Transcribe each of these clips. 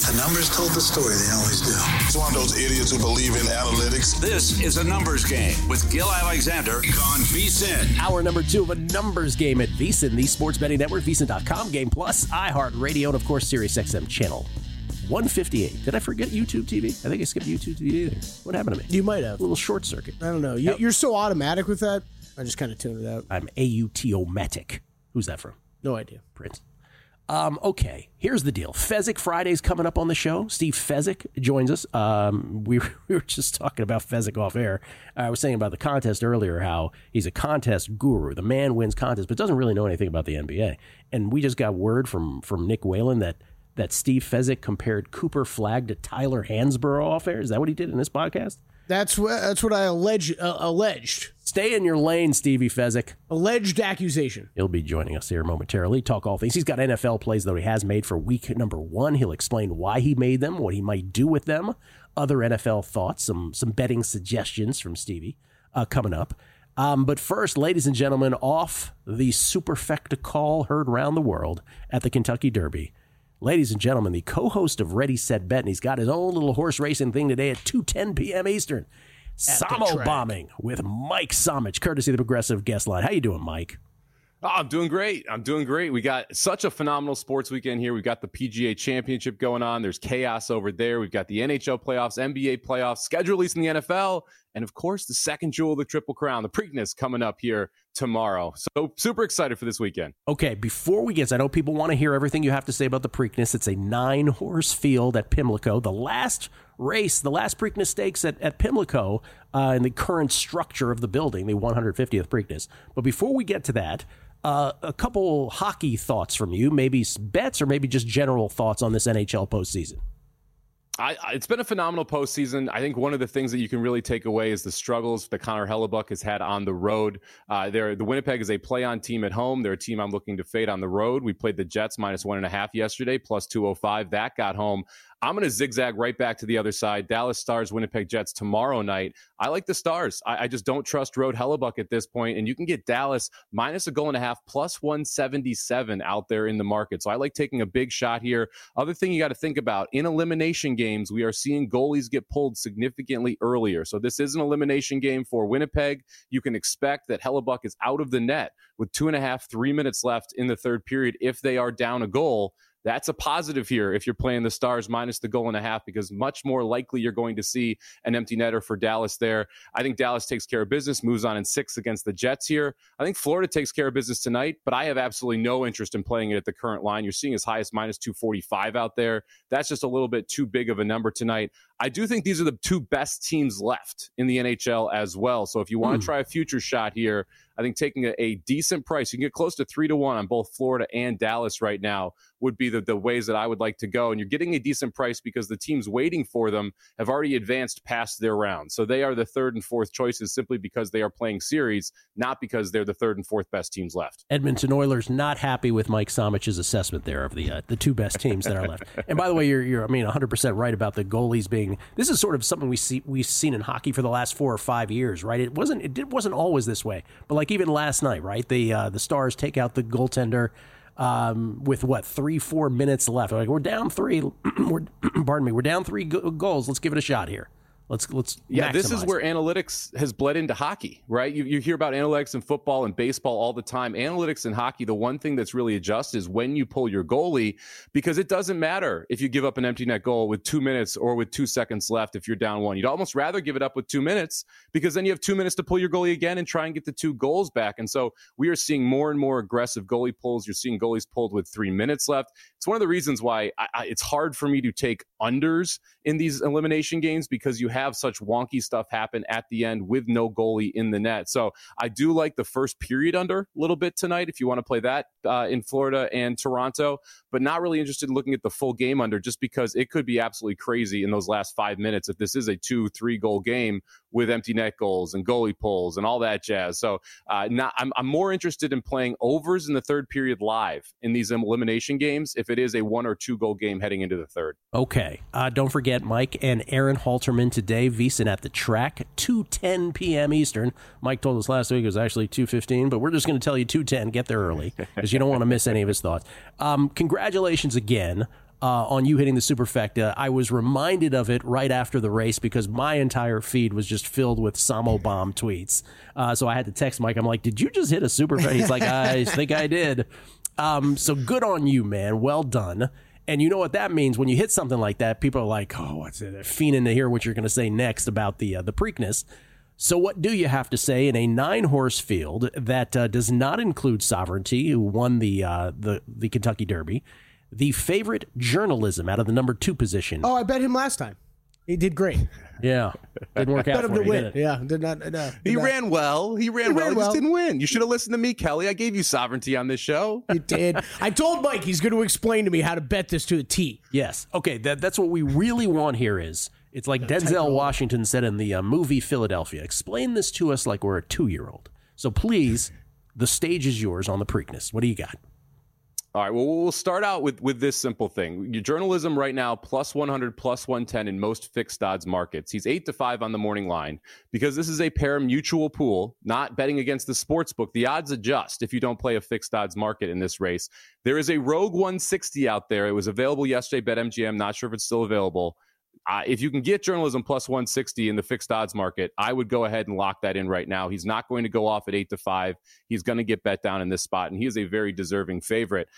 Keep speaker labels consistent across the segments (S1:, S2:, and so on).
S1: The numbers told the story. They always do.
S2: It's one of those idiots who believe in analytics.
S3: This is A Numbers Game with Gil Alexander on VSiN.
S4: Hour number 2 of A Numbers Game at VSiN, the sports betting network, VSiN.com, Game Plus, iHeartRadio, and of course, Sirius XM channel 158. Did I forget YouTube TV? I think I skipped YouTube TV either. What happened to me?
S5: You might have.
S4: A little short circuit.
S5: I don't know. You're so automatic with that. I just kind of tuned it out.
S4: I'm AUTOmatic. Who's that from?
S5: No idea.
S4: Prince. Okay, here's the deal. Fezzik Friday's coming up on the show. Steve Fezzik joins us. We were just talking about Fezzik off air. I was saying about the contest earlier, how he's a contest guru. The man wins contests, but doesn't really know anything about the NBA. And we just got word from Nick Whalen that Steve Fezzik compared Cooper Flagg to Tyler Hansborough off air. Is that what he did in this podcast?
S5: That's what I alleged.
S4: Stay in your lane, Stevie Fezzik.
S5: Alleged accusation.
S4: He'll be joining us here momentarily. Talk all things. He's got NFL plays that he has made for week number 1. He'll explain why he made them, what he might do with them, other NFL thoughts, some betting suggestions from Stevie coming up. But first, ladies and gentlemen, off the superfecta call heard around the world at the Kentucky Derby. Ladies and gentlemen, the co-host of Ready, Set, Bet, and he's got his own little horse racing thing today at 2:10 p.m. Eastern. Samo Bombing with Mike Somich, courtesy of the Progressive Guest Line. How you doing, Mike?
S6: Oh, I'm doing great. We got such a phenomenal sports weekend here. We've got the PGA Championship going on. There's chaos over there. We've got the NHL playoffs, NBA playoffs, schedule release in the NFL, and of course, the second jewel of the Triple Crown, the Preakness, coming up here tomorrow. So super excited for this weekend. Okay, before we get, I know people want to hear everything you have to say about the Preakness. It's a 9-horse field at Pimlico. The last race, the last Preakness Stakes at Pimlico in the current structure of the building, the 150th Preakness. But before we get to that, a couple hockey thoughts from you, maybe bets or maybe just general thoughts on this NHL postseason. It's been a phenomenal postseason. I think one of the things that you can really take away is the struggles that Connor Hellebuck has had on the road. The Winnipeg is a play-on team at home. They're a team I'm looking to fade on the road. We played the Jets -1.5 yesterday, plus 205. That got home. I'm going to zigzag right back to the other side. Dallas Stars, Winnipeg Jets tomorrow night. I like the Stars. I just don't trust Road Hellebuck at this point, and you can get Dallas -1.5 plus 177 out there in the market. So I like taking a big shot here. Other thing you got to think about, in elimination games, we are seeing goalies get pulled significantly earlier. So this is an elimination game for Winnipeg. You can expect that Hellebuck is out of the net with 2.5-3 minutes left in the third period if they are down a goal. That's a positive here if you're playing the Stars minus the 1.5, because much more likely you're going to see an empty netter for Dallas there. I think Dallas takes care of business, moves on in 6 against the Jets here. I think Florida takes care of business tonight, but I have absolutely no interest in playing it at the current line. You're seeing as high as -245 out there. That's just a little bit too big of a number tonight. I do think these are the 2 best teams left in the NHL as well. So if you want to try a future shot here, I think taking a decent price, you can get close to 3-1 on both Florida and Dallas right now, would be the ways that I would like to go. And you're getting a decent price because the teams waiting for them have already advanced past their round. So they are the 3rd and 4th choices simply because they are playing series, not because they're the 3rd and 4th best teams left. Edmonton Oilers not happy with Mike Somich's assessment there of the 2 best teams that are left. And by the way, you're 100% right about the goalies being, this is sort of something we've seen in hockey for the last 4 or 5 years, right? It wasn't always this way, but like even last night, right? The Stars take out the goaltender with 3-4 minutes left. Like, we're down 3. We're down 3 goals. Let's give it a shot here. Let's maximize. This is where analytics has bled into hockey, right? You hear about analytics in football and baseball all the time. Analytics in hockey, the one thing that's really adjusted is when you pull your goalie, because it doesn't matter if you give up an empty net goal with 2 minutes or with 2 seconds left if you're down 1. You'd almost rather give it up with 2 minutes, because then you have 2 minutes to pull your goalie again and try and get the 2 goals back. And so we are seeing more and more aggressive goalie pulls. You're seeing goalies pulled with 3 minutes left. It's one of the reasons why it's hard for me to take unders in these elimination games, because you have such wonky stuff happen at the end with no goalie in the net. So I do like the first period under a little bit tonight if you want to play that in Florida and Toronto, but not really interested in looking at the full game under, just because it could be absolutely crazy in those last 5 minutes if this is a 2-3 goal game with empty net goals and goalie pulls and all that jazz. So I'm more interested in playing overs in the third period live in these elimination games if it is a 1 or 2 goal game heading into the third. Okay. Don't forget Mike and Aaron Halterman today, VSiN at the Track, 2:10 p.m. Eastern. Mike told us last week it was actually 2:15, but we're just going to tell you 2:10. Get there early because you don't want to miss any of his thoughts. Congratulations again
S4: on you hitting the superfecta. I was reminded of it right after the race because my entire feed was just filled with Samo Bomb tweets. So I had to text Mike. I'm like, did you just hit a superfecta? He's like, I think I did. So good on you, man. Well done. And you know what that means when you hit something like that? People are like, oh, what's it? They're fiending to hear what you're going to say next about the Preakness. So what do you have to say in a 9-horse field that does not include Sovereignty, who won the Kentucky Derby, the favorite Journalism out of the number 2 position?
S5: Oh, I bet him last time. He did great.
S4: Yeah, didn't work out
S5: Bet him
S4: for
S5: to
S4: you,
S5: win.
S4: did it?
S5: Yeah, did not.
S6: He ran well. He ran well. He
S5: well.
S6: just didn't win. You should have listened to me, Kelly. I gave you Sovereignty on this show.
S5: You did. I told Mike he's going to explain to me how to bet this to a T.
S4: Yes. Okay, that's what we really want here is, it's like Denzel Washington said in the movie Philadelphia. Explain this to us like we're a 2-year-old. So please, the stage is yours on the Preakness. What do you got?
S6: All right, well, we'll start out with this simple thing. Your Journalism right now, plus 100, plus 110 in most fixed odds markets. He's 8-5 on the morning line because this is a pari-mutuel pool, not betting against the sports book. The odds adjust if you don't play a fixed odds market in this race. There is a Rogue 160 out there. It was available yesterday, BetMGM. Not sure if it's still available. If you can get Journalism plus 160 in the fixed odds market, I would go ahead and lock that in right now. He's not going to go off at 8-5. He's going to get bet down in this spot, and he is a very deserving favorite.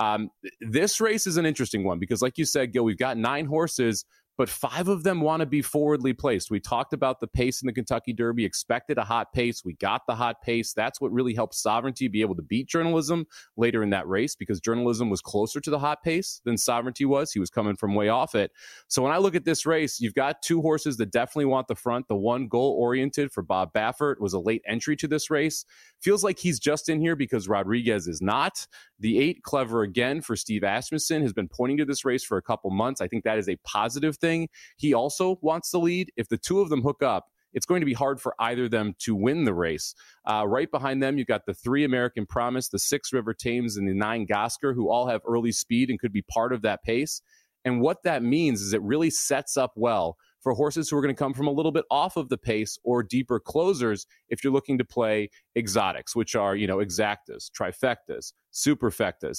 S6: This race is an interesting one because, like you said, Gil, we've got 9 horses, but 5 of them want to be forwardly placed. We talked about the pace in the Kentucky Derby, expected a hot pace. We got the hot pace. That's what really helped Sovereignty be able to beat Journalism later in that race because Journalism was closer to the hot pace than Sovereignty was. He was coming from way off it. So when I look at this race, you've got 2 horses that definitely want the front. The one goal-oriented for Bob Baffert was a late entry to this race. Feels like he's just in here because Rodriguez is not. The 8, Clever Again for Steve Asmussen, has been pointing to this race for a couple months. I think that is a positive thing. He also wants the lead. If the 2 of them hook up, it's going to be hard for either of them to win the race. Right behind them, you've got the 3 American Promise, the 6 River Thames, and the 9 Gosker, who all have early speed and could be part of that pace. And what that means is it really sets up well for horses who are going to come from a little bit off of the pace or deeper closers if you're looking to play exotics, which are, exactas, trifectas, superfectas.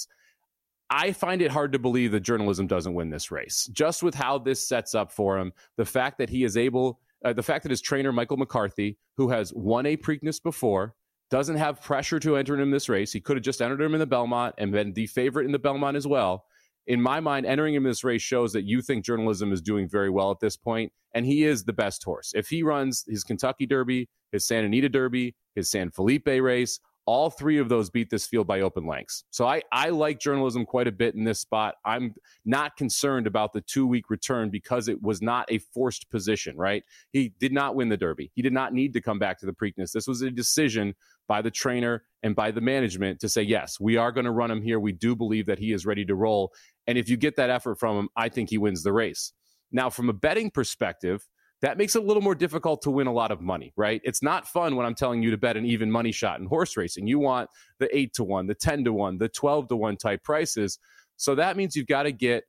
S6: I find it hard to believe that Journalism doesn't win this race. Just with how this sets up for him, the fact that he is able, the fact that his trainer, Michael McCarthy, who has won a Preakness before, doesn't have pressure to enter him in this race. He could have just entered him in the Belmont and been the favorite in the Belmont as well. In my mind, entering him in this race shows that you think Journalism is doing very well at this point, and he is the best horse. If he runs his Kentucky Derby, his Santa Anita Derby, his San Felipe race, all 3 of those beat this field by open lengths. So I like Journalism quite a bit in this spot. I'm not concerned about the 2-week return because it was not a forced position, right? He did not win the Derby. He did not need to come back to the Preakness. This was a decision by the trainer and by the management to say, yes, we are going to run him here. We do believe that he is ready to roll. And if you get that effort from him, I think he wins the race. Now, from a betting perspective, that makes it a little more difficult to win a lot of money, right? It's not fun when I'm telling you to bet an even money shot in horse racing. You want the 8-1, the 10-1, the 12-1 type prices. So that means you've got to get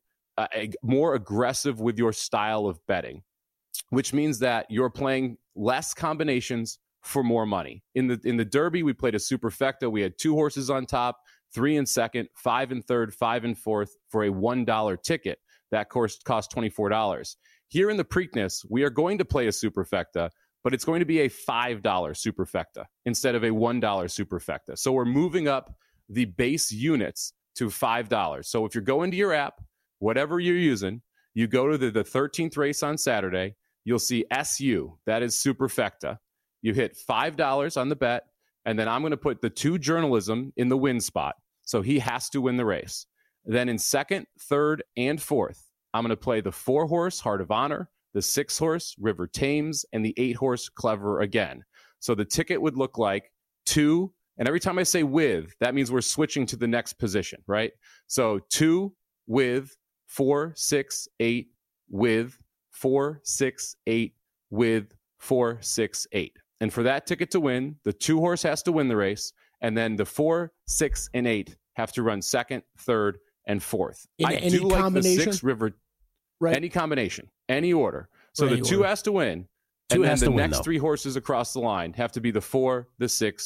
S6: more aggressive with your style of betting, which means that you're playing less combinations for more money. In the Derby, we played a superfecta. We had 2 horses on top, 3 in second, 5 in third, 5 in fourth for a $1 ticket. That course cost $24. Here in the Preakness, we are going to play a superfecta, but it's going to be a $5 superfecta instead of a $1 superfecta. So we're moving up the base units to $5. So if you're going to your app, whatever you're using, you go to the 13th race on Saturday, you'll see SU, that is superfecta. You hit $5 on the bet, and then I'm going to put the 2 Journalism in the win spot. So he has to win the race. Then in second, third, and fourth, I'm going to play the 4-horse Heart of Honor, the 6-horse River Thames, and the 8-horse Clever Again. So the ticket would look like 2, and every time I say with, that means we're switching to the next position, right? So 2 with 4, 6, 8 with 4, 6, 8 with 4, 6, 8. And for that ticket to win, the 2-horse has to win the race, and then the 4, 6, and 8 have to run second, third, and fourth. I do like the 6 River, right? Any combination, any order. So the 2 has to win, and then the next 3 horses across the line have to be the 4, the 6,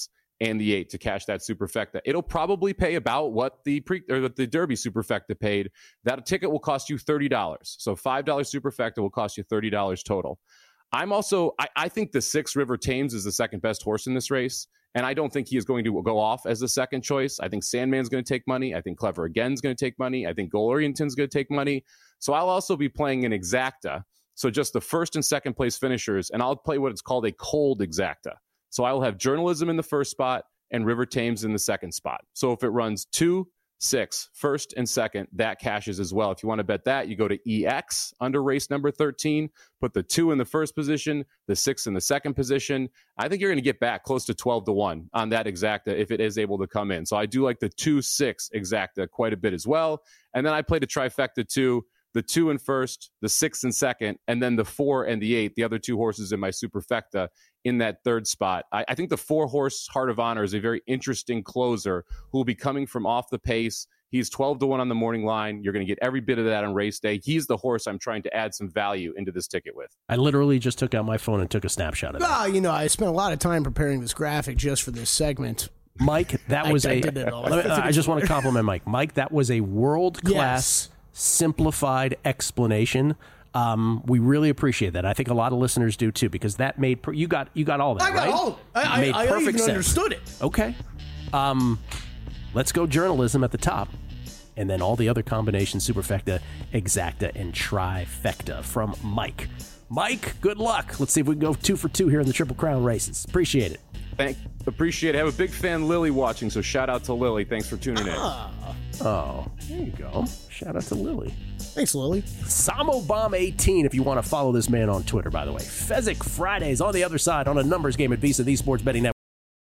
S6: and the 8 to cash that superfecta. It'll probably pay about what the Derby superfecta paid. That ticket will cost you $30. So $5 superfecta will cost you $30 total. I think the 6 River Thames is the second best horse in this race. And I don't think he is going to go off as the second choice. I think Sandman's going to take money. I think Clever Again's going to take money. I think Goal Orienton's going to take money. So I'll also be playing an exacta. So just the first and second place finishers. And I'll play what it's called a cold exacta. So I will have Journalism in the first spot and River Thames in the second spot. So if it runs 2, 6, first and second, that cashes as well. If you want to bet that, you go to EX under race number 13, put the 2 in the first position, the 6 in the second position. I think you're going to get back close to 12-1 on that exacta if it is able to come in. So I do like the 2-6 exacta quite a bit as well. And then I played a trifecta too. The 2 in first, the 6 in second, and then the 4 and the 8, the other 2 horses in my superfecta in that third spot. I think the 4-horse Heart of Honor is a very interesting closer who will be coming from off the pace. He's 12-1 on the morning line. You're going to get every bit of that on race day. He's the horse I'm trying to add some value into this ticket with.
S4: I literally just took out my phone and took a snapshot of it.
S5: Well, I spent a lot of time preparing this graphic just for this segment.
S4: Mike, that was I just want to compliment Mike. Mike, that was a world-class, simplified explanation. We really appreciate that. I think a lot of listeners do too, because that made you got all that.
S5: I got all. I even understood it.
S4: Okay. Let's go Journalism at the top, and then all the other combinations: superfecta, exacta, and trifecta from Mike. Mike, good luck. Let's see if we can go 2 for 2 here in the Triple Crown races. Appreciate it.
S6: Appreciate it. I have a big fan, Lily, watching, so shout out to Lily. Thanks for tuning in.
S4: Oh, there you go. Shout out to Lily.
S5: Thanks, Lily.
S4: SamoBomb18 if you want to follow this man on Twitter, by the way. Fezzik Fridays on the other side on a numbers game at Visa, the Sports Betting Network.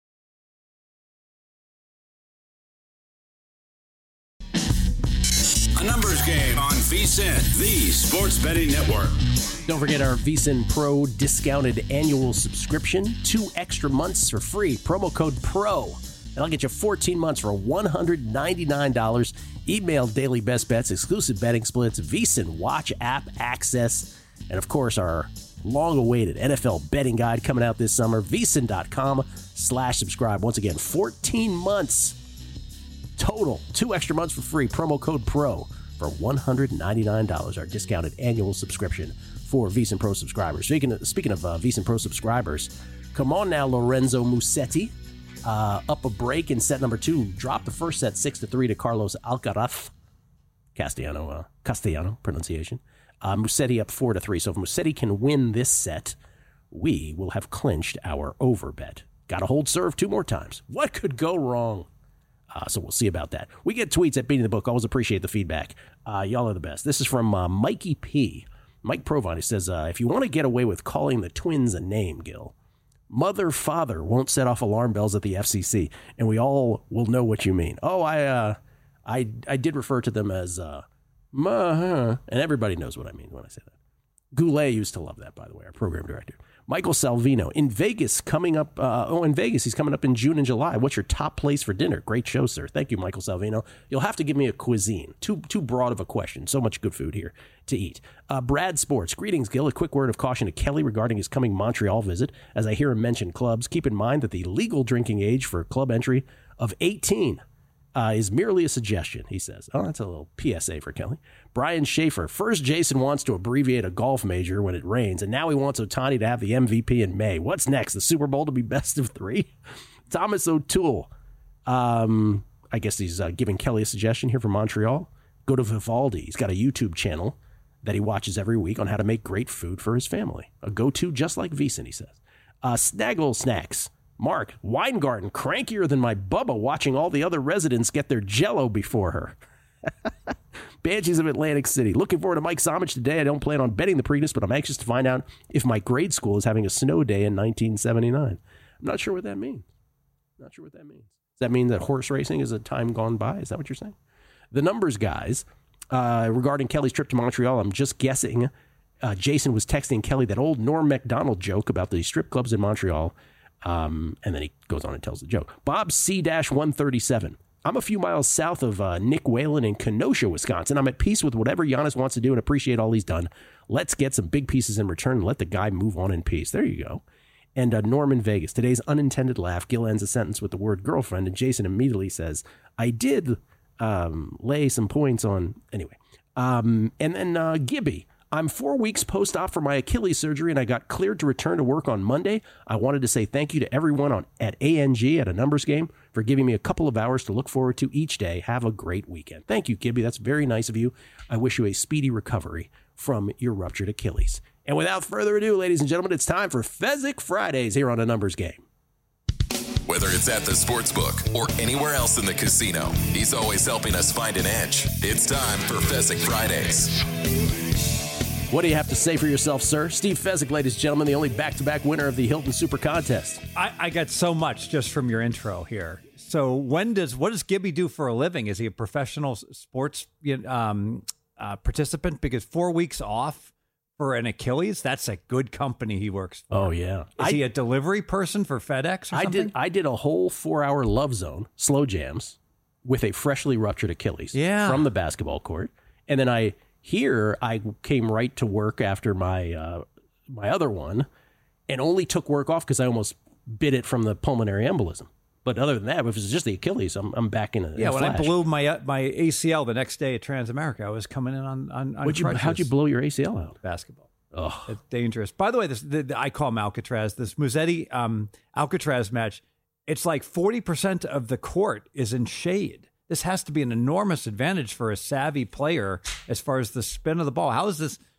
S3: A numbers game on VSiN, the Sports Betting Network.
S4: Don't forget our VSiN Pro discounted annual subscription. 2 extra months for free. Promo code PRO. That'll get you 14 months for $199. Email daily best bets, exclusive betting splits, VSiN Watch app access, and of course our long-awaited NFL betting guide coming out this summer. VSiN.com/subscribe. Once again, 14 months total. 2 extra months for free. Promo code PRO for $199. Our discounted annual subscription for VSiN Pro subscribers. Speaking of VSiN Pro subscribers, come on now, Lorenzo Musetti. Up a break in set number 2. Dropped the first set 6-3 to Carlos Alcaraz. Castellano pronunciation. Musetti up 4-3. So if Musetti can win this set, we will have clinched our over bet. Got to hold serve 2 more times. What could go wrong? So we'll see about that. We get tweets at Beating the Book. Always appreciate the feedback. Y'all are the best. This is from Mikey P. Mike Provine. He says, if you want to get away with calling the Twins a name, Gil, Mother Father won't set off alarm bells at the FCC, and we all will know what you mean. Oh, I did refer to them as and everybody knows what I mean when I say that. Goulet used to love that, by the way, our program director. Michael Salvino in Vegas coming up. In Vegas, he's coming up in June and July. What's your top place for dinner? Great show, sir. Thank you, Michael Salvino. You'll have to give me a cuisine. Too broad of a question. So much good food here to eat. Brad Sports. Greetings, Gil. A quick word of caution to Kelly regarding his coming Montreal visit. As I hear him mention clubs, keep in mind that the legal drinking age for club entry of 18 is merely a suggestion, he says. Oh, that's a little PSA for Kelly. Brian Schaefer. First, Jason wants to abbreviate a golf major when it rains, and now he wants Ohtani to have the MVP in May. What's next? The Super Bowl to be best of 3? Thomas O'Toole. I guess he's giving Kelly a suggestion here from Montreal. Go to Vivaldi. He's got a YouTube channel that he watches every week on how to make great food for his family. A go-to just like VSiN, he says. Snaggle Snacks. Mark, Weingarten, crankier than my Bubba watching all the other residents get their Jell-O before her. Banshees of Atlantic City. Looking forward to Mike's homage today. I don't plan on betting the Preakness, but I'm anxious to find out if my grade school is having a snow day in 1979. I'm not sure what that means. Does that mean that horse racing is a time gone by? Is that what you're saying? The numbers guys, regarding Kelly's trip to Montreal, I'm just guessing. Jason was texting Kelly that old Norm Macdonald joke about the strip clubs in Montreal. And then he goes on and tells the joke. Bob C-137. I'm a few miles south of Nick Whalen in Kenosha, Wisconsin. I'm at peace with whatever Giannis wants to do and appreciate all he's done. Let's get some big pieces in return and let the guy move on in peace. There you go. And Norman Vegas, today's unintended laugh. Gil ends a sentence with the word girlfriend, and Jason immediately says, I did lay some points on, anyway. And then Gibby, I'm 4 weeks post-op for my Achilles surgery, and I got cleared to return to work on Monday. I wanted to say thank you to everyone at ANG at a numbers game for giving me a couple of hours to look forward to each day. Have a great weekend. Thank you, Gibby. That's very nice of you. I wish you a speedy recovery from your ruptured Achilles. And without further ado, ladies and gentlemen, it's time for Fezzik Fridays here on A Numbers Game.
S7: Whether it's at the sportsbook or anywhere else in the casino, he's always helping us find an edge. It's time for Fezzik Fridays.
S4: What do you have to say for yourself, sir? Steve Fezzik, ladies and gentlemen, the only back-to-back winner of the Hilton Super Contest.
S8: I got so much just from your intro here. So what does Gibby do for a living? Is he a professional sports participant? Because 4 weeks off for an Achilles, that's a good company he works for.
S4: Oh, yeah.
S8: Is he a delivery person for FedEx or something?
S4: I did a whole 4-hour Love Zone, slow jams, with a freshly ruptured Achilles from the basketball court. And then I came right to work after my my other one and only took work off because I almost bit it from the pulmonary embolism. But other than that, if it's just the Achilles, I'm back in a
S8: when
S4: flash.
S8: I blew my ACL the next day at Transamerica, I was coming in on
S4: How'd you blow your ACL out?
S8: Basketball.
S4: Oh,
S8: It's dangerous. By the way, I call him Alcatraz. This Musetti Alcatraz match, it's like 40% of the court is in shade. This has to be an enormous advantage for a savvy player as far as the spin of the ball. How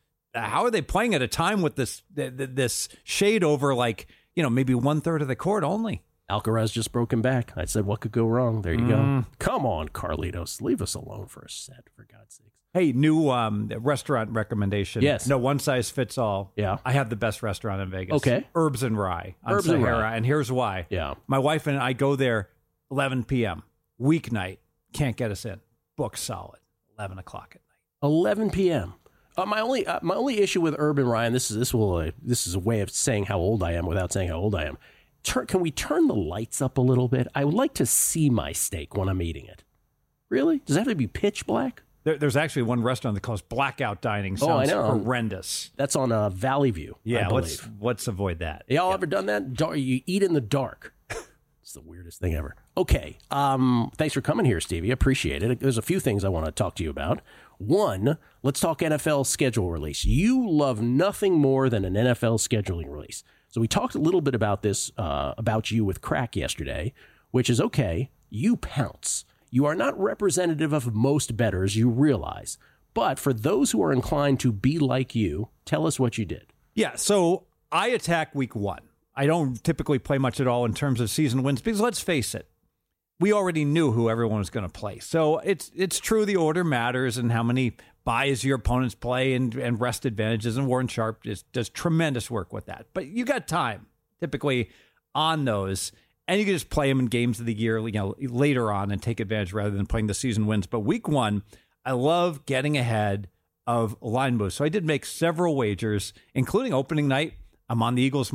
S8: are they playing at a time with this shade over maybe 1/3 of the court only?
S4: Alcaraz just broken back. I said, what could go wrong? There you go. Come on, Carlitos. Leave us alone for a set, for God's sakes.
S8: Hey, new restaurant recommendation.
S4: Yes.
S8: No one size fits all.
S4: Yeah.
S8: I have the best restaurant in Vegas.
S4: Okay.
S8: Herbs and Rye on
S4: Herbs and
S8: Sahara.
S4: Rye.
S8: And here's why.
S4: Yeah.
S8: My wife and I go there 11 p.m. weeknight. Can't get us in. Book solid. 11 o'clock at night.
S4: 11 p.m. My only issue with Herb and Rye, this is a way of saying how old I am without saying how old I am. Can we turn the lights up a little bit? I would like to see my steak when I'm eating it. Really? Does it have to be pitch black?
S8: There's actually one restaurant that calls blackout dining. Sounds horrendous. That's
S4: on Valley View.
S8: Yeah, let's avoid that.
S4: Y'all ever done that? You eat in the dark. It's the weirdest thing ever. Okay. Thanks for coming here, Stevie. Appreciate it. There's a few things I want to talk to you about. One, let's talk NFL schedule release. You love nothing more than an NFL scheduling release. So we talked a little bit about this, about you with Crack yesterday, which is okay. You pounce. You are not representative of most bettors, you realize. But for those who are inclined to be like you, tell us what you did.
S8: Yeah, so I attack week 1. I don't typically play much at all in terms of season wins because let's face it, we already knew who everyone was going to play. So it's true the order matters and how many buys your opponents play and rest advantages. And Warren Sharp does tremendous work with that. But you got time typically on those. And you can just play them in games of the year, later on and take advantage rather than playing the season wins. But week 1, I love getting ahead of line moves. So I did make several wagers, including opening night. I'm on the Eagles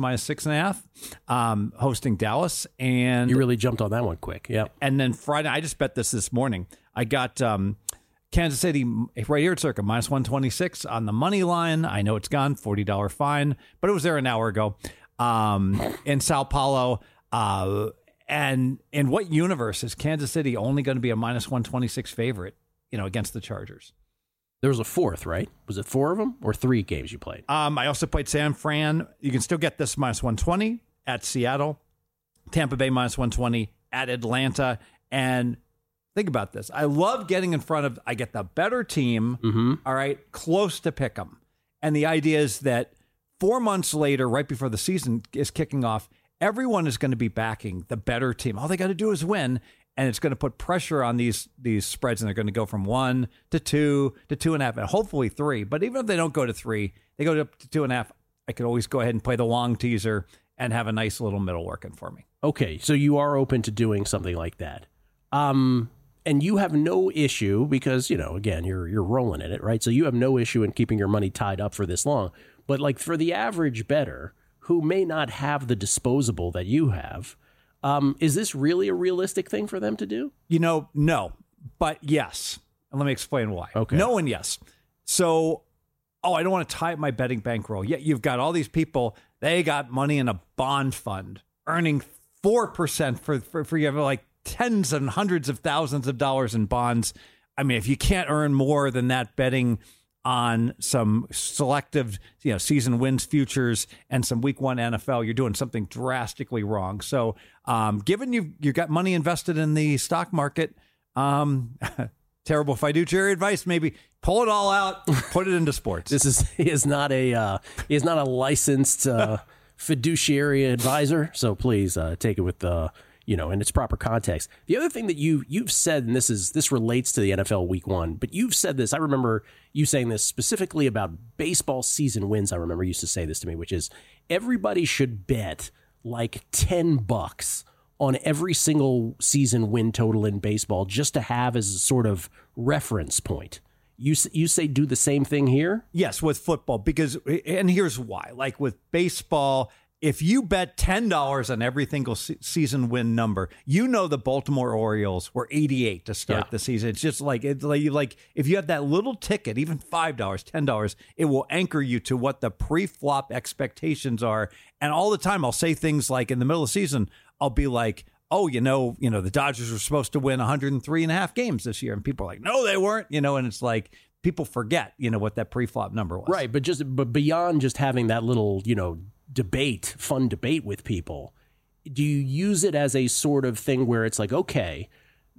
S8: -6.5, hosting Dallas. And
S4: you really jumped on that one quick. Yeah.
S8: And then Friday, I just bet this morning. I got Kansas City right here at Circa -126 on the money line. I know it's gone, $40 fine, but it was there an hour ago. In Sao Paulo. And in what universe is Kansas City only going to be a -126 favorite, against the Chargers?
S4: There was a fourth, right? Was it 4 of them or 3 games you played?
S8: I also played San Fran. You can still get this -120 at Seattle, Tampa Bay -120 at Atlanta. And think about this. I love getting in front of, I get the better team, all right, close to pick 'em. And the idea is that 4 months later, right before the season is kicking off, everyone is going to be backing the better team. All they got to do is win, and it's going to put pressure on these spreads, and they're going to go from 1 to 2 to 2.5, and hopefully 3. But even if they don't go to 3, they go up to 2.5. I could always go ahead and play the long teaser and have a nice little middle working for me.
S4: Okay, so you are open to doing something like that. And you have no issue because, again, you're rolling in it, right? So you have no issue in keeping your money tied up for this long. But like for the average bettor who may not have the disposable that you have, is this really a realistic thing for them to do?
S8: No, but yes. And let me explain why.
S4: Okay.
S8: No and yes. So, I don't want to tie up my betting bankroll. Yeah, you've got all these people They got money in a bond fund earning 4% for you have like tens and hundreds of thousands of dollars in bonds. I mean, if you can't earn more than that betting on some selective, season wins futures and some week one NFL, you're doing something drastically wrong. So, given you got money invested in the stock market, terrible fiduciary advice, maybe pull it all out, put it into sports.
S4: He is not a licensed fiduciary advisor. So please take it with in its proper context. The other thing that you've said, and this relates to the NFL week one, but you've said this, I remember you saying this specifically about baseball season wins. I remember you used to say this to me, which is everybody should bet like $10 on every single season win total in baseball just to have as a sort of reference point. You say do the same thing here?
S8: Yes, with football, and here's why. Like with baseball, if you bet $10 on every single season win number, the Baltimore Orioles were 88 to start the season. It's just like if you have that little ticket, even $5, $10, it will anchor you to what the pre-flop expectations are. And all the time, I'll say things like in the middle of the season, I'll be like, oh, the Dodgers were supposed to win 103.5 games this year, and people are like, no, they weren't. And it's like people forget, what that pre-flop number was.
S4: Right, but beyond just having that little, fun debate with people, do you use it as a sort of thing where it's like, okay,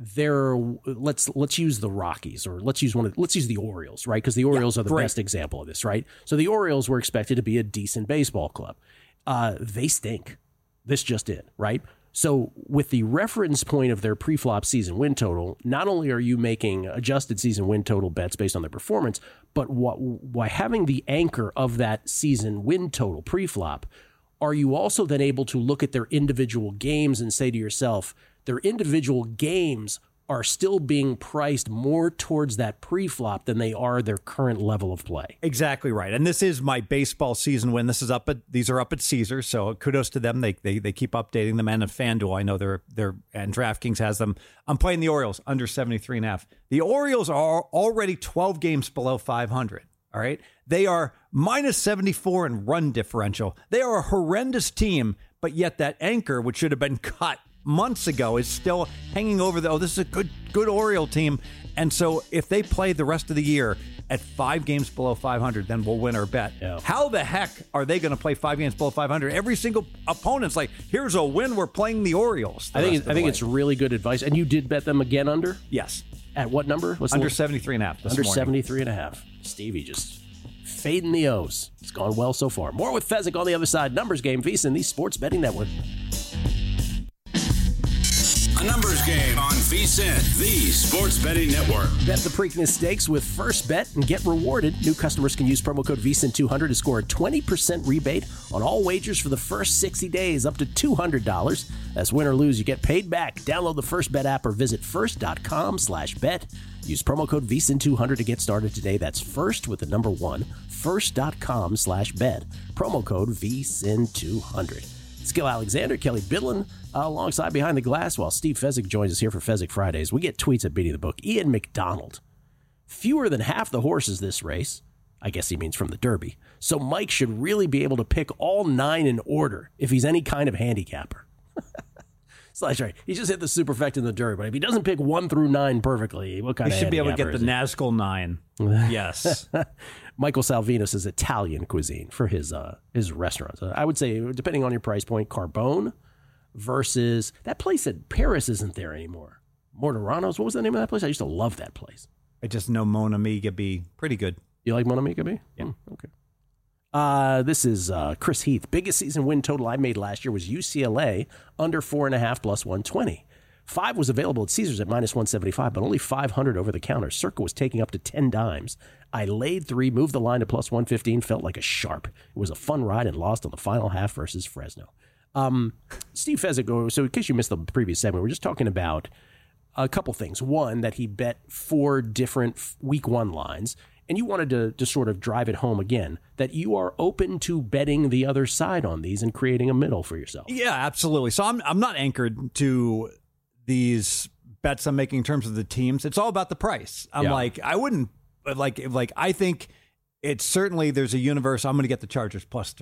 S4: let's use the Rockies, or let's use the Orioles, right? Because the Orioles are the best example of this, right? So the Orioles were expected to be a decent baseball club. They stink. This just in, right? So with the reference point of their pre-flop season win total, not only are you making adjusted season win total bets based on their performance, but by having the anchor of that season win total pre-flop, are you also then able to look at their individual games and say to yourself, their individual games are still being priced more towards that pre-flop than they are their current level of play?
S8: Exactly right. And this is my baseball season win. These are up at Caesars, so kudos to them. They keep updating them, and at FanDuel, I know they're and DraftKings has them. I'm playing the Orioles under 73.5. The Orioles are already 12 games below 500. All right. They are minus 74 in run differential. They are a horrendous team, but yet that anchor, which should have been cut months ago, is still hanging over this is a good Oriole team. And so if they play the rest of the year at 5 games below 500, then we'll win our bet. Yeah. How the heck are they going to play 5 games below 500? Every single opponent's like, here's a win. We're playing the Orioles.
S4: I think it's really good advice. And you did bet them again under?
S8: Yes.
S4: At what number?
S8: Under 73.5.
S4: Under 73.5. Stevie just fading the O's. It's gone well so far. More with Fezzik on the other side. Numbers Game, VSiN, the Sports Betting Network.
S3: A numbers game on VSiN, the Sports Betting Network.
S4: Bet the Preakness Stakes with First Bet and get rewarded. New customers can use promo code VSiN200 to score a 20% rebate on all wagers for the first 60 days, up to $200. That's win or lose, you get paid back. Download the First Bet app or visit first.com/bet. Use promo code VSiN200 to get started today. That's first with the number 1, first.com/bet. Promo code VSiN200. It's Gil Alexander, Kelly Bidlin, alongside Behind the Glass, while Steve Fezzik joins us here for Fezzik Fridays. We get tweets at Beating the Book. Ian McDonald. Fewer than half the horses this race. I guess he means from the Derby. So Mike should really be able to pick all 9 in order if he's any kind of handicapper. So that's right. He just hit the superfecta in the Derby, but if he doesn't pick 1 through 9 perfectly, what kind of handicapper? He should be able to
S8: get the Nazgul 9. Yes.
S4: Michael Salvino says Italian cuisine for his restaurants. I would say, depending on your price point, Carbone versus that place at Paris isn't there anymore. Mortaranos. What was the name of that place? I used to love that place.
S8: I just know Mon Amiga be pretty good.
S4: You like Mon Amiga be?
S8: Yeah.
S4: Okay. This is Chris Heath. Biggest season win total I made last year was UCLA under 4.5 plus 120. 5 was available at Caesars at minus 175, but only 500 over the counter. Circa was taking up to 10 dimes. I laid 3, moved the line to plus 115, felt like a sharp. It was a fun ride and lost on the final half versus Fresno. Steve Fezzik, so in case you missed the previous segment, we're just talking about a couple things. One, that he bet 4 different week 1 lines, and you wanted to sort of drive it home again, that you are open to betting the other side on these and creating a middle for yourself.
S8: Yeah, absolutely. So I'm not anchored to these bets I'm making in terms of the teams. It's all about the price. I wouldn't I think it's certainly there's a universe. I'm going to get the Chargers plus 3.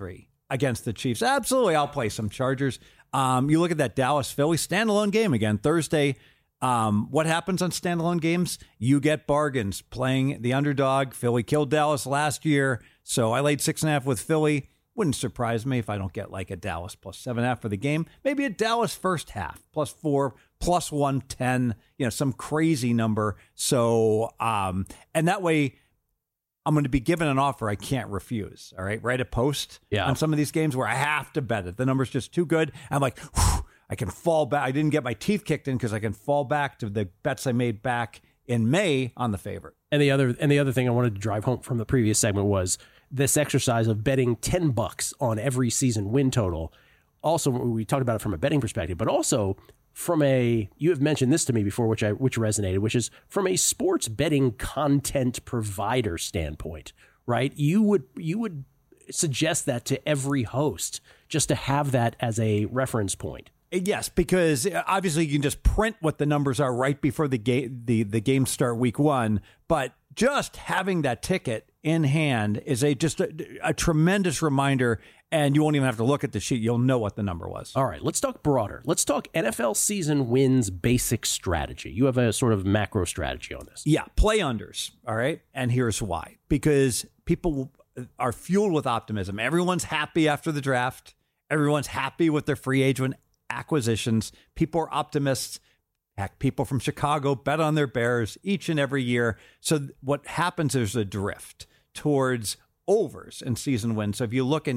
S8: against the Chiefs. Absolutely, I'll play some Chargers. You look at that Dallas-Philly standalone game again Thursday. What happens on standalone games? You get bargains playing the underdog. Philly killed Dallas last year, so I laid 6.5 with Philly. Wouldn't surprise me if I don't get like a Dallas plus 7.5 for the game. Maybe a Dallas first half plus 4, plus 110. Some crazy number. So, and that way, I'm going to be given an offer I can't refuse. All right, write a post on some of these games where I have to bet it. The number's just too good. I'm like, whew, I can fall back. I didn't get my teeth kicked in because I can fall back to the bets I made back in May on the favorite.
S4: And the other thing I wanted to drive home from the previous segment was this exercise of betting $10 on every season win total. Also, we talked about it from a betting perspective, but also from you have mentioned this to me before, which resonated, which is from a sports betting content provider standpoint, right? You would suggest that to every host just to have that as a reference point.
S8: Yes, because obviously you can just print what the numbers are right before the game start week 1, but just having that ticket in hand is just a tremendous reminder, and you won't even have to look at the sheet. You'll know what the number was.
S4: All right, let's talk broader. Let's talk NFL season wins basic strategy. You have a sort of macro strategy on this.
S8: Yeah, play unders, all right? And here's why. Because people are fueled with optimism. Everyone's happy after the draft. Everyone's happy with their free agent acquisitions. People are optimists. Heck, people from Chicago bet on their Bears each and every year. So what happens is a drift towards overs in season wins. So if you look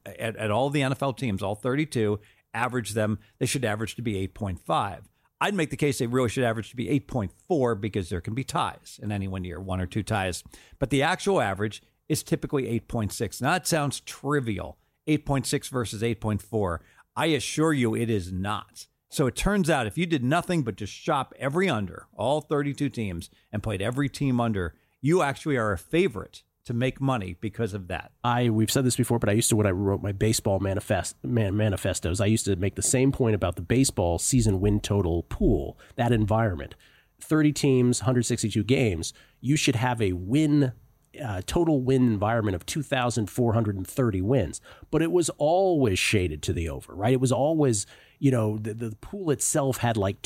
S8: at all the NFL teams, all 32, average them, they should average to be 8.5. I'd make the case they really should average to be 8.4 because there can be ties in any one year, 1 or 2 ties. But the actual average is typically 8.6. Now, that sounds trivial, 8.6 versus 8.4. I assure you it is not. So it turns out if you did nothing but just shop every under, all 32 teams, and played every team under, you actually are a favorite to make money because of that.
S4: We've said this before, but I used to, when I wrote my baseball manifestos, I used to make the same point about the baseball season win total pool, that environment. 30 teams, 162 games, you should have a total win environment of 2,430 wins. But it was always shaded to the over, right? It was always, the pool itself had like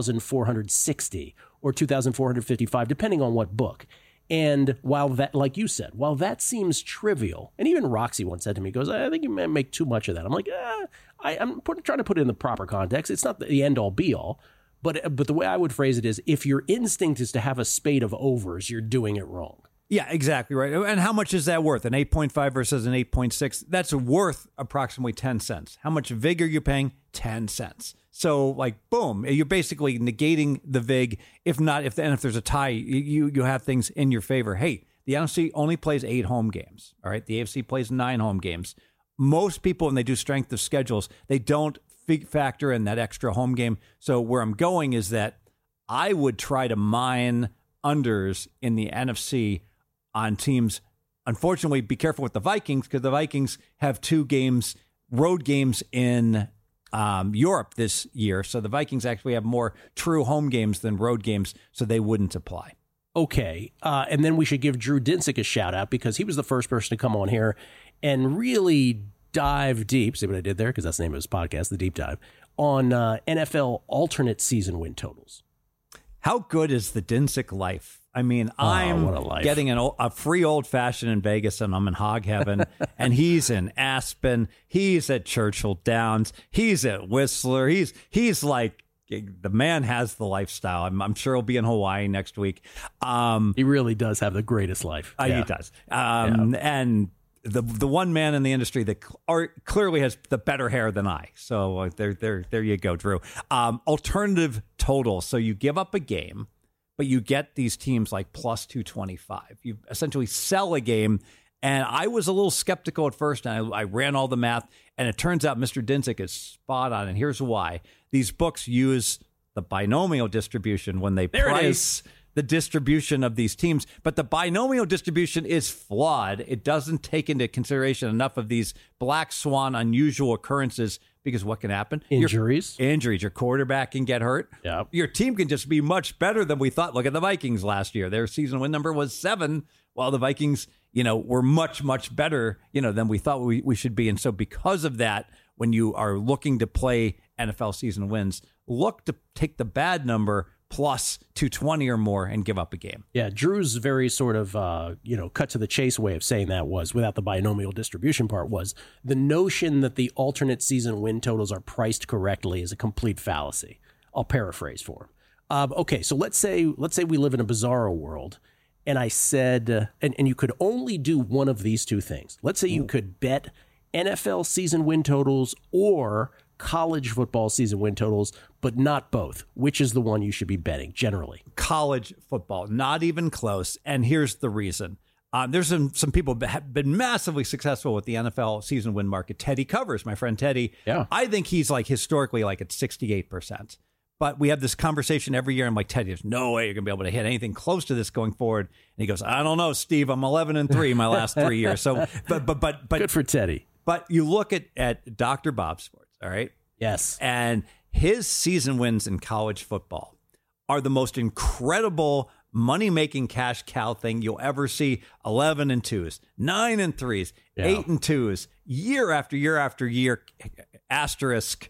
S4: 2,460 or 2,455, depending on what book. And while that, like you said, while that seems trivial, and even Roxy once said to me, goes, I think you may make too much of that. I'm like, I'm trying to put it in the proper context. It's not the end all be all. But the way I would phrase it is, if your instinct is to have a spade of overs, you're doing it wrong.
S8: Yeah, exactly right. And how much is that worth? An 8.5 versus an 8.6? That's worth approximately 10 cents. How much VIG are you paying? 10 cents. So, boom, you're basically negating the VIG. If there's a tie, you have things in your favor. Hey, the NFC only plays 8 home games. All right, the AFC plays 9 home games. Most people, when they do strength of schedules, they don't factor in that extra home game. So where I'm going is that I would try to mine unders in the NFC on teams. Unfortunately, be careful with the Vikings because the Vikings have 2 road games in Europe this year. So the Vikings actually have more true home games than road games, so they wouldn't apply.
S4: Okay. And then we should give Drew Dinsick a shout out because he was the first person to come on here and really dive deep. See what I did there? Because that's the name of his podcast, The Deep Dive, on NFL alternate season win totals.
S8: How good is the Dinsick life? I mean, I'm getting a free old-fashioned in Vegas, and I'm in hog heaven, and he's in Aspen. He's at Churchill Downs. He's at Whistler. He's like, the man has the lifestyle. I'm sure he'll be in Hawaii next week.
S4: He really does have the greatest life.
S8: He does. And the one man in the industry that clearly has the better hair than I. So there you go, Drew. Alternative total. So you give up a game, but you get these teams like plus 225. You essentially sell a game. And I was a little skeptical at first, and I ran all the math, and it turns out Mr. Dinsick is spot on, and here's why. These books use the binomial distribution when they price the distribution of these teams, but the binomial distribution is flawed. It doesn't take into consideration enough of these black swan unusual occurrences because what can happen?
S4: Injuries.
S8: Your quarterback can get hurt.
S4: Yep.
S8: Your team can just be much better than we thought. Look at the Vikings last year. Their season win number was 7. well, the Vikings, were much, much better, than we thought we should be. And so because of that, when you are looking to play NFL season wins, look to take the bad number plus 220 or more and give up a game.
S4: Yeah, Drew's very sort of, cut to the chase way of saying that was, without the binomial distribution part, was the notion that the alternate season win totals are priced correctly is a complete fallacy. I'll paraphrase for him. Okay, so let's say we live in a bizarro world, and I said, and you could only do one of these two things. Let's say you could bet NFL season win totals or college football season win totals, but not both. Which is the one you should be betting generally?
S8: College football, not even close. And here's the reason. There's some people have been massively successful with the NFL season win market. Teddy covers, my friend Teddy.
S4: Yeah.
S8: I think he's historically at 68%. But we have this conversation every year. I'm like, Teddy, there's no way you're going to be able to hit anything close to this going forward. And he goes, I don't know, Steve. I'm 11-3 my last 3 years. So, but
S4: good for Teddy.
S8: But you look at Dr. Bob Sports, all right?
S4: Yes.
S8: And his season wins in college football are the most incredible money-making cash cow thing you'll ever see. 11-2s, 9-3s, 8-2s, year after year after year. Asterisk.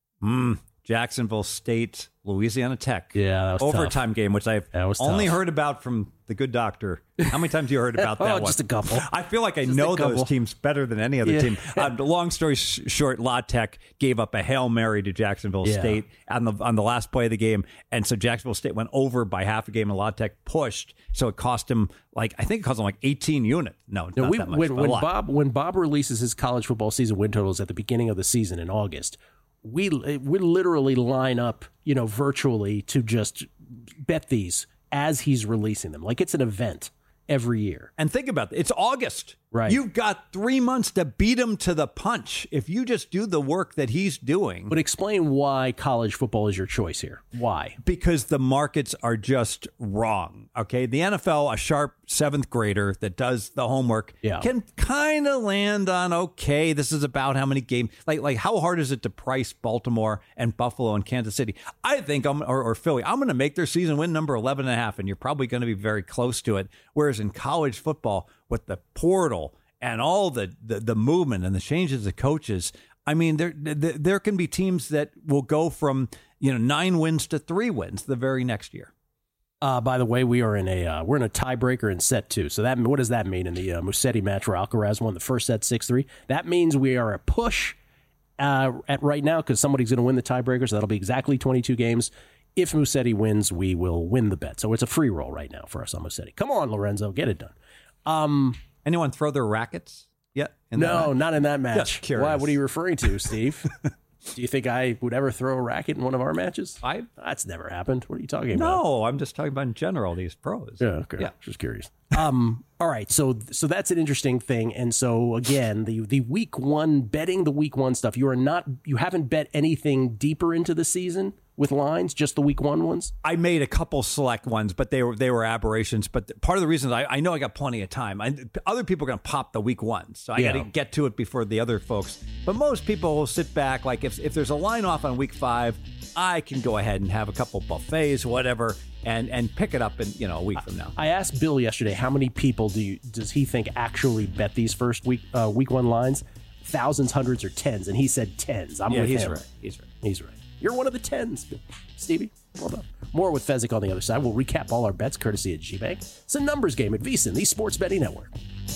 S8: Jacksonville State, Louisiana Tech.
S4: Yeah, that was
S8: overtime
S4: tough.
S8: Game, which I've only
S4: tough.
S8: heard about from the good doctor. How many times have you heard about that one?
S4: Just a couple.
S8: I feel like I know those teams better than any other team. Long story short, La Tech gave up a Hail Mary to Jacksonville State on the last play of the game. And so Jacksonville State went over by half a game and La Tech pushed. So it cost him I think it cost him 18 units. No, not that much.
S4: When Bob releases his college football season win totals at the beginning of the season in August, we literally line up, virtually to just bet these as he's releasing them. Like it's an event every year.
S8: And think about it. It's August.
S4: Right.
S8: You've got 3 months to beat him to the punch if you just do the work that he's doing.
S4: But explain why college football is your choice here. Why?
S8: Because the markets are just wrong. Okay. The NFL, a sharp 7th grader that does the homework can kind of land on, okay, this is about how many games, like how hard is it to price Baltimore and Buffalo and Kansas City? I think or Philly, I'm going to make their season win number 11.5, and you're probably going to be very close to it. Whereas in college football, with the portal and all the movement and the changes of coaches, I mean, there can be teams that will go from 9 wins to 3 wins the very next year.
S4: By the way, we're in a tiebreaker in set 2. So what does that mean in the Musetti match where Alcaraz won the first set 6-3? That means we are a push at right now because somebody's going to win the tiebreaker. So that'll be exactly 22 games. If Musetti wins, we will win the bet. So it's a free roll right now for us on Musetti. Come on, Lorenzo, get it done.
S8: Anyone throw their rackets yet?
S4: No, not in that match.
S8: Just curious.
S4: Why? What are you referring to, Steve? Do you think I would ever throw a racket in one of our matches? That's never happened. What are you talking about?
S8: No, I'm just talking about in general, these pros.
S4: Yeah, okay. Yeah. Just curious. All right, so that's an interesting thing. And so again, the week one betting, the week one stuff, you haven't bet anything deeper into the season with lines, just the week one ones?
S8: I made a couple select ones, but they were aberrations. But part of the reason is I know I got plenty of time. Other people are going to pop the week ones, so I got to get to it before the other folks. But most people will sit back. Like if there's a line off on week 5, I can go ahead and have a couple buffets, whatever, and pick it up in a week from now.
S4: I asked Bill yesterday how many people does he think actually bet these first week one lines? Thousands, hundreds, or tens? And he said tens. I'm with him. He's right. You're one of the 10s, Stevie. Well done. More with Fezzik on the other side. We'll recap all our bets courtesy of G-Bank. It's a numbers game at VSiN, the Sports Betting Network.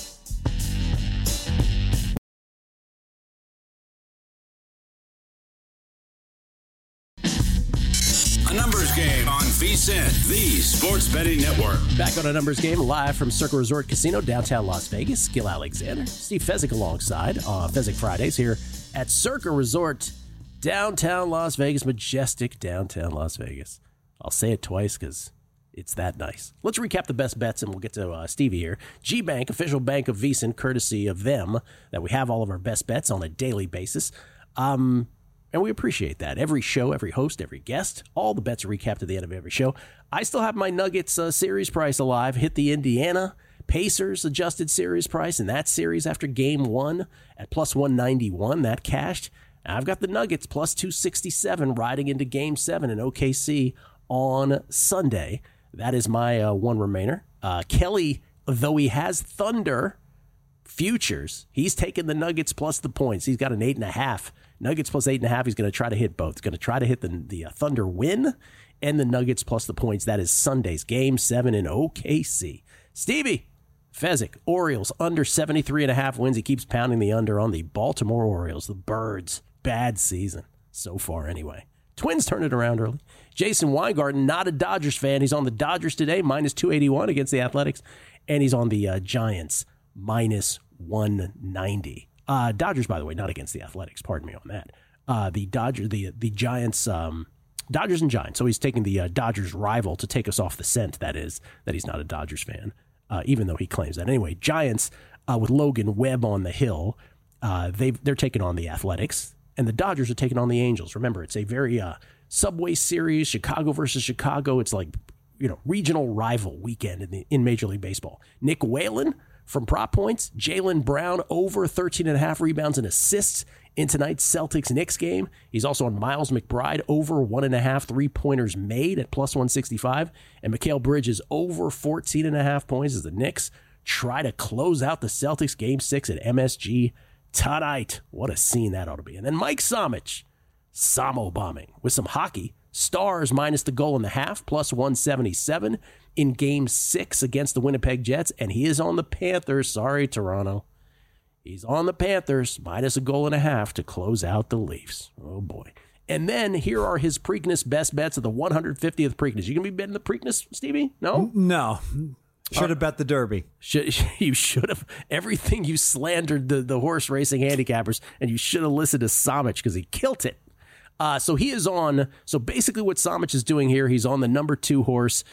S3: A numbers game on VSiN, the Sports Betting Network.
S4: Back on a numbers game live from Circa Resort Casino, downtown Las Vegas. Gil Alexander, Steve Fezzik alongside Fezzik Fridays here at Circa Resort, downtown Las Vegas, majestic downtown Las Vegas. I'll say it twice because it's that nice. Let's recap the best bets, and we'll get to Stevie here. G-Bank, official bank of VSiN, courtesy of them, that we have all of our best bets on a daily basis. And we appreciate that. Every show, every host, every guest, all the bets are recapped at the end of every show. I still have my Nuggets series price alive. Hit the Indiana Pacers adjusted series price in that series after game 1 at plus 191. That cashed. I've got the Nuggets plus 267 riding into Game 7 in OKC on Sunday. That is my one remainer. Kelly though he has Thunder futures, he's taking the Nuggets plus the points. He's got an 8.5. Nuggets plus 8.5. He's going to try to hit both. He's going to try to hit the Thunder win and the Nuggets plus the points. That is Sunday's Game 7 in OKC. Stevie Fezzik, Orioles under 73.5 wins. He keeps pounding the under on the Baltimore Orioles. The Birds, bad season so far anyway. Twins turn it around early. Jason Weingarten, not a Dodgers fan. He's on the Dodgers today, minus 281 against the Athletics. And he's on the Giants, minus 190. Dodgers, by the way, not against the Athletics. Pardon me on that. The Giants, Dodgers and Giants. So he's taking the Dodgers rival to take us off the scent, that is, that he's not a Dodgers fan, even though he claims that. Anyway, Giants with Logan Webb on the hill, they're taking on the Athletics, and the Dodgers are taking on the Angels. Remember, it's a very Subway Series, Chicago versus Chicago. It's like, regional rival weekend in Major League Baseball. Nick Whalen from Prop Points, Jaylen Brown over 13.5 rebounds and assists in tonight's Celtics-Knicks game. He's also on Miles McBride over 1.5 three-pointers made at plus 165. And Mikal Bridges over 14.5 points as the Knicks try to close out the Celtics Game 6 at MSG tonight. What a scene that ought to be. And then Mike Somich, Samo bombing with some hockey. Stars minus the goal in the half, plus 177 in Game 6 against the Winnipeg Jets. And he is on the Panthers. Sorry, Toronto. He's on the Panthers, minus a goal and a half to close out the Leafs. Oh, boy. And then here are his Preakness best bets of the 150th Preakness. You going to be betting the Preakness, Stevie? No?
S8: No. Should have bet the Derby.
S4: You should have. Everything you slandered the horse racing handicappers, and you should have listened to Somich because he killed it. So he is on. So basically what Somich is doing here, he's on the number 2 horse,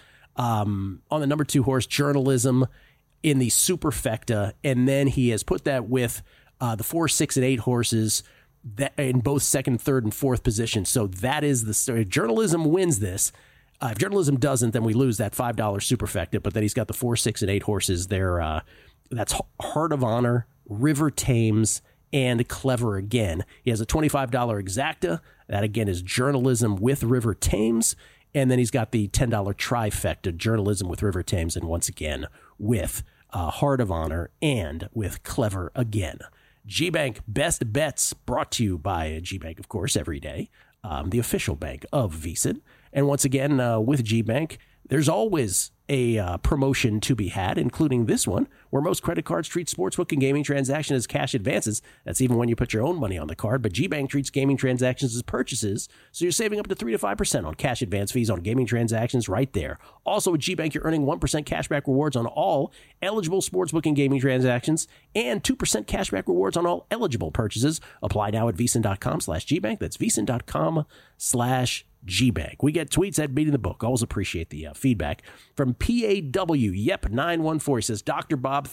S4: Journalism in the Superfecta, and then he has put that with the 4, 6, and 8 horses that in both second, third, and fourth position. So that is the story. If Journalism wins this, if Journalism doesn't, then we lose that $5 Superfecta. But then he's got the 4, 6, and 8 horses there. That's Heart of Honor, River Thames, and Clever Again. He has a $25 Exacta. That again is Journalism with River Thames. And then he's got the $10 Trifecta, Journalism with River Thames, and once again with Heart of Honor and with Clever Again. G-Bank Best Bets brought to you by G-Bank, of course, every day, the official bank of VSiN. And once again, with G-Bank, there's always a promotion to be had, including this one, where most credit cards treat sportsbook and gaming transactions as cash advances. That's even when you put your own money on the card. But GBank treats gaming transactions as purchases, so you're saving up to 3 to 5% on cash advance fees on gaming transactions right there. Also, with GBank, you're earning 1% cashback rewards on all eligible sportsbook and gaming transactions and 2% cashback rewards on all eligible purchases. Apply now at VSiN.com/GBank. That's VSiN.com/GBank. We get tweets at Beating the Book. Always appreciate the feedback. From PAW, Yep914, he says, Dr. Bob,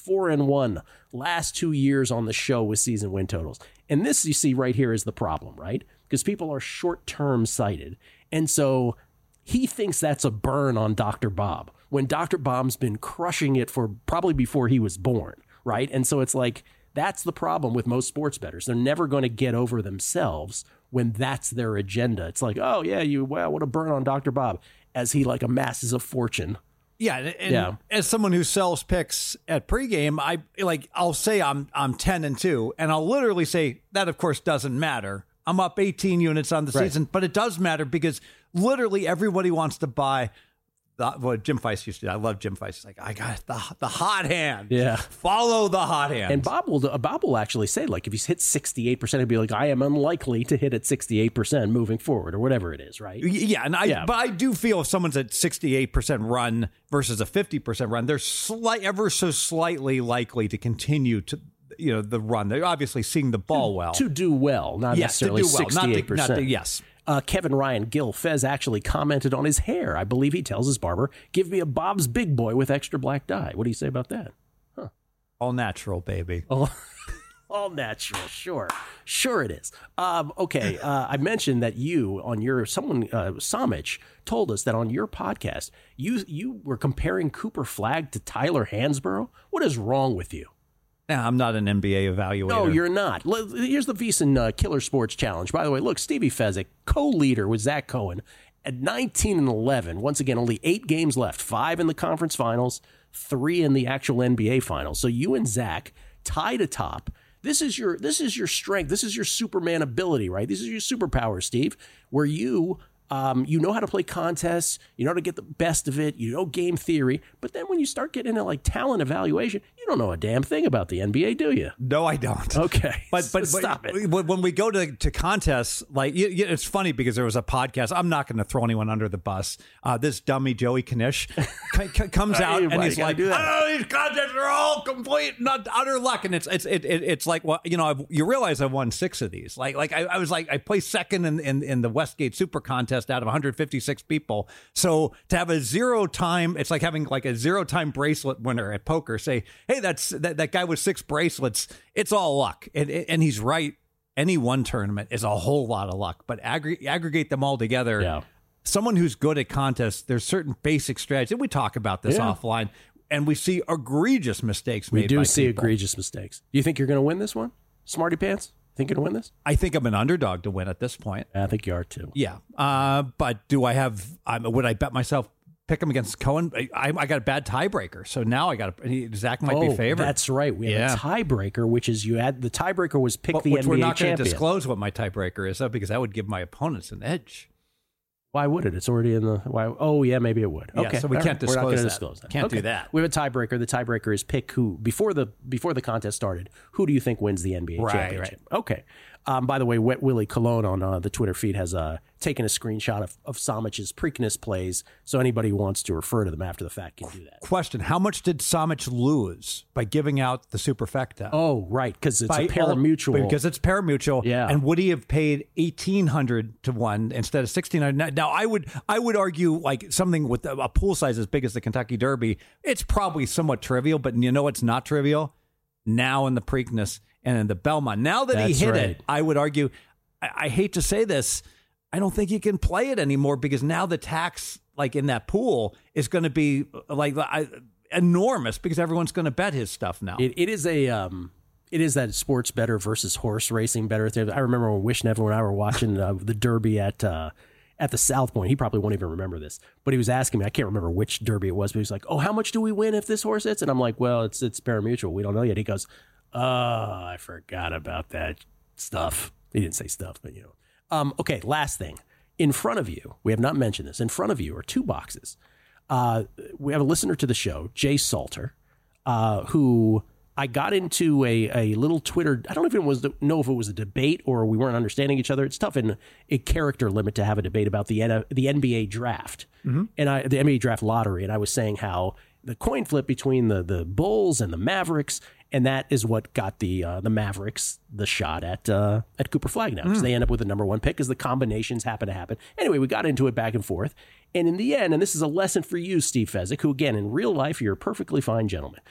S4: 3-4-1 last 2 years on the show with season win totals. And this, you see right here, is the problem, right? Because people are short-term sighted. And so he thinks that's a burn on Dr. Bob, when Dr. Bob's been crushing it for probably before he was born, right? And so it's like, that's the problem with most sports bettors. They're never going to get over themselves when that's their agenda. It's like, oh, yeah, what a burn on Dr. Bob, as he like amasses a fortune.
S8: Yeah, and as someone who sells picks at pregame, I'll say I'm 10-2, and I'll literally say that, of course, doesn't matter. I'm up 18 units on the season, but it does matter because literally everybody wants to buy. What Jim Feist used to do. I love Jim Feist. He's like, I got the hot hand.
S4: Yeah.
S8: Follow the hot hand.
S4: And Bob will actually say, like, if he's hit 68%, he'll be like, I am unlikely to hit at 68% moving forward, or whatever it is, right?
S8: Yeah, but I do feel if someone's at 68% run versus a 50% run, they're ever so slightly likely to continue to the run. They're obviously seeing the ball well.
S4: To do well, not necessarily 68%.
S8: Yes.
S4: Kevin Ryan Gill Fez actually commented on his hair. I believe he tells his barber, give me a Bob's Big Boy with extra black dye. What do you say about that? Huh.
S8: All natural, baby.
S4: All natural. Sure it is. Okay. I mentioned that Somich told us that on your podcast, you were comparing Cooper Flagg to Tyler Hansbrough. What is wrong with you?
S8: Nah, I'm not an NBA evaluator.
S4: No, you're not. Here's the VSiN Killer Sports Challenge. By the way, look, Stevie Fezzik, co-leader with Zach Cohen at 19-11. Once again, only 8 games left, 5 in the conference finals, 3 in the actual NBA finals. So you and Zach tied atop. This is your strength. This is your Superman ability, right? This is your superpower, Steve, where you know how to play contests, you know how to get the best of it, you know game theory, but then when you start getting into like talent evaluation, you don't know a damn thing about the NBA, do you?
S8: No, I don't.
S4: Okay,
S8: but
S4: stop it.
S8: When we go to contests, like it's funny because there was a podcast. I'm not going to throw anyone under the bus. This dummy Joey Knish comes out and he's like, "Oh, these contests are all complete, not utter luck." And it's like, well, you realize I won 6 of these. Like I was like, I placed second in the Westgate Super Contest out of 156 people. So to have a 0-time, it's like having like a 0-time bracelet winner at poker say, hey, that guy with 6 bracelets, it's all luck. And he's right. Any one tournament is a whole lot of luck, but aggregate them all together. Yeah. Someone who's good at contests, there's certain basic strategies. And we talk about this offline, and we see egregious mistakes made by people. We do see
S4: egregious mistakes. Do you think you're going to win this one, Smarty Pants? Think you're going to win this?
S8: I think I'm an underdog to win at this point.
S4: I think you are too.
S8: Yeah. But do I have, would I bet myself, pick him against Cohen? I got a bad tiebreaker. So now Zach might be favored.
S4: That's right. We have a tiebreaker, which is the tiebreaker was pick the NBA champion.
S8: We're not going to disclose what my tiebreaker is, though, because that would give my opponents an edge.
S4: Why would it? It's already in the. Why? Oh, yeah, maybe it would. Okay,
S8: so we can't disclose that.
S4: We're not going to disclose that.
S8: Can't do that.
S4: We have a tiebreaker. The tiebreaker is pick who before the contest started. Who do you think wins the NBA championship? Right. Okay. By the way, Wet Willie Cologne on the Twitter feed has taken a screenshot of Samich's Preakness plays, so anybody who wants to refer to them after the fact can do that.
S8: Question: how much did Samich lose by giving out the superfecta?
S4: Oh, right, because it's a parimutuel.
S8: Because it's parimutuel.
S4: Yeah.
S8: And would he have paid 1,800 to 1 instead of 1,600? Now, I would argue like something with a pool size as big as the Kentucky Derby. It's probably somewhat trivial, but it's not trivial. Now in the Preakness. And in the Belmont, now that he hit it, I would argue, I hate to say this, I don't think you can play it anymore because now the tax, like in that pool, is going to be like enormous because everyone's going to bet his stuff now.
S4: It is that sports better versus horse racing better thing. I remember when Wishnev and I were watching the Derby at the South Point. He probably won't even remember this, but he was asking me. I can't remember which Derby it was, but he's like, "Oh, how much do we win if this horse hits?" And I'm like, "Well, it's parimutuel. We don't know yet." He goes, "Oh, I forgot about that stuff." He didn't say stuff, but Okay, last thing. In front of you, we have not mentioned this. In front of you are 2 boxes. We have a listener to the show, Jay Salter, who I got into a little Twitter. I don't know if it was a debate or we weren't understanding each other. It's tough in a character limit to have a debate about the NBA draft and the NBA draft lottery. And I was saying how the coin flip between the Bulls and the Mavericks. And that is what got the Mavericks the shot at Cooper Flagg because they end up with the number 1 pick as the combinations happen to happen. Anyway, we got into it back and forth. And in the end, and this is a lesson for you, Steve Fezzik, who, again, in real life, you're a perfectly fine gentleman.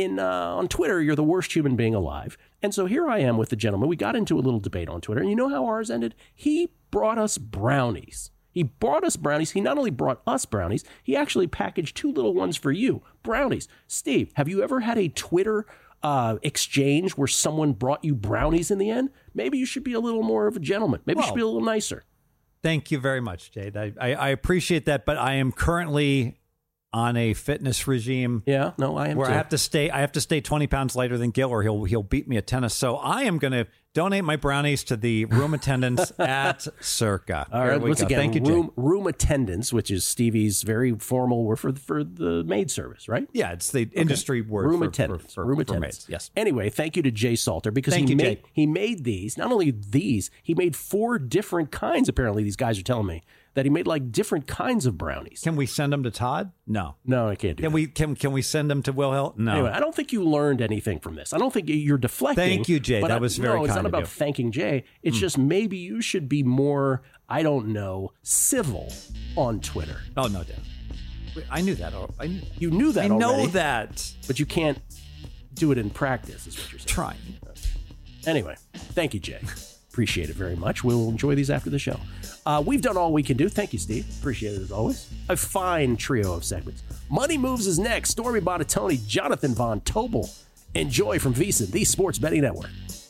S4: On Twitter, you're the worst human being alive. And so here I am with the gentleman. We got into a little debate on Twitter. And you know how ours ended? He brought us brownies. He brought us brownies. He not only brought us brownies, he actually packaged 2 little ones for you. Brownies. Steve, have you ever had a Twitter exchange where someone brought you brownies in the end? Maybe you should be a little more of a gentleman. Maybe you should be a little nicer.
S8: Thank you very much, Jade. I appreciate that, but I am currently on a fitness regime.
S4: Yeah, no, I am
S8: where
S4: too.
S8: I have to stay 20 pounds lighter than Gil, or he'll beat me at tennis. So I am going to donate my brownies to the room attendants at Circa.
S4: All right, once again, thank you, room attendants, which is Stevie's very formal word for the maid service, right?
S8: Yeah, it's the industry word
S4: room
S8: for
S4: attendants.
S8: For
S4: room attendants.
S8: Maids. Yes.
S4: Anyway, thank you to Jay Salter because he made these. Not only these, he made 4 different kinds. Apparently, these guys are telling me that he made like different kinds of brownies.
S8: Can we send them to Todd? No,
S4: I can't do that.
S8: Can we send them to Will Hill? No.
S4: Anyway, I don't think you learned anything from this. I don't think you're deflecting.
S8: Thank you, Jay. That was very kind of you.
S4: No, it's not about thanking Jay. It's just maybe you should be more, I don't know, civil on Twitter.
S8: Oh, no doubt. I knew that.
S4: You knew that already.
S8: I know that.
S4: But you can't do it in practice, is what you're saying.
S8: Trying.
S4: Anyway, thank you, Jay. Appreciate it very much. We'll enjoy these after the show. We've done all we can do. Thank you, Steve. Appreciate it as always. A fine trio of segments. Money Moves is next. Stormy Bonatoni, Jonathan Von Tobel. Enjoy from VSiN, the Sports Betting Network.